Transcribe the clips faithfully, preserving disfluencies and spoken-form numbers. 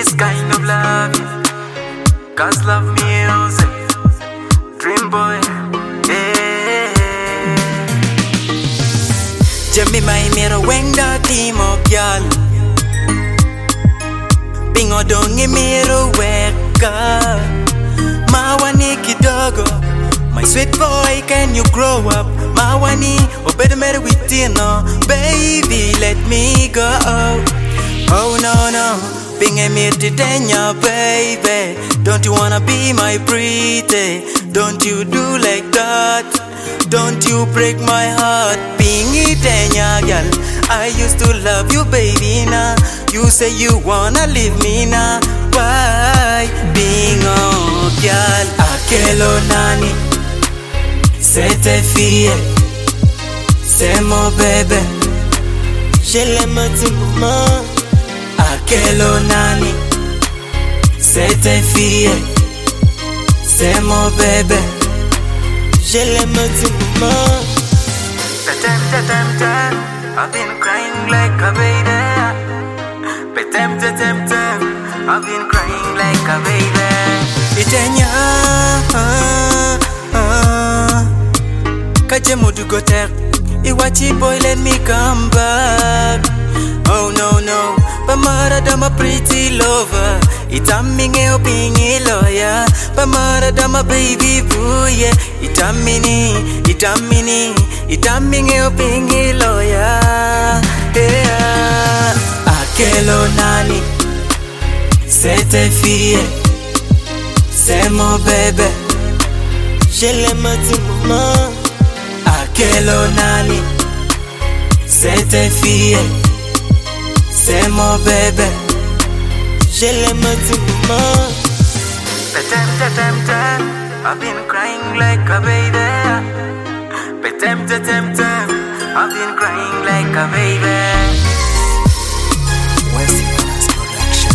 this kind of love, cause love music, Dream Boy, yeah. Jemmy my mira wengda timo gyal, bingo dongi mira weka, mawani kidogo. My sweet boy, can you grow up? Mawani, or better matter with you, no. Baby, let me go. Oh no, no, being a mirtitenya, baby. Don't you wanna be my pretty? Don't you do like that? Don't you break my heart? Being itenya, girl. I used to love you, baby, now. You say you wanna leave me now. Why? Being oh, girl. Akelo nani. C'est tes filles, c'est mon bébé. Je l'aime à tout moment. Akelo nani. C'est tes filles, c'est mon bébé. Je l'aime à tout moment. Petem, petem, petem, I've been crying like a baby. Petem, petem, petem, I've been crying like a baby. Itenya. Kaje modu go tek, iwachi boy let me come back. Oh no no, Pamara dama pretty lover, itamminge opingi lawyer. Pamara dama baby boo yeah, itamini, itamini, itamminge opingi lawyer. Yeah, akelo nani, c'est tes filles, c'est mon bébé. Je l'aime à tout moment. Akelo nani, c'est tes filles, c'est mon bébé. Je l'aime à tout moment. Petem, petem, petem, I've been crying like a baby. Petem, petem, petem, I've been crying like a baby. West Palace Production.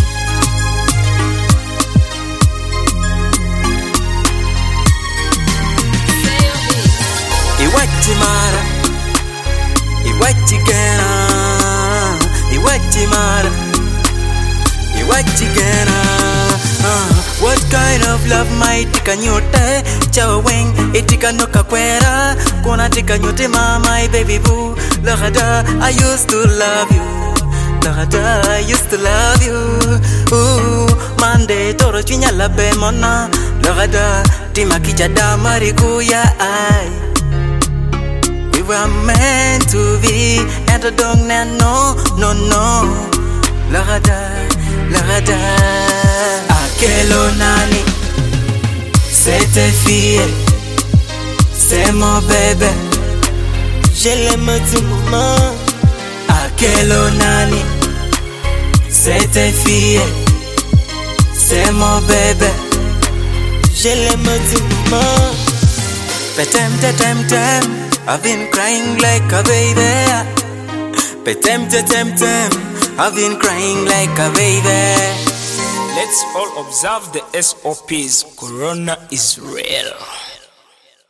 Iwachimara, Iwachigana, Iwachimara, Iwachigana. uh, What kind of love might tika nyote? Chaweng, itika noka kwera. Kona tika nyote ma, my baby boo. Lagada, I used to love you. Lagada, I used to love you. Ooh, Monday, toro chinya labe mona. Lagada, tima kijada marikuya ay. We were meant to be, and I don't know, no, no. Lagada, lagada. Akelo nani, c'est tes filles, c'est mon bébé. Je l'aime à tout moment. Akelo nani, c'est tes filles, c'est mon bébé. Je l'aime à tout moment. Petem, petem, petem. I've been crying like a baby. Petem, petem, petem, I've been crying like a baby. Let's all observe the S O Ps. Corona is real.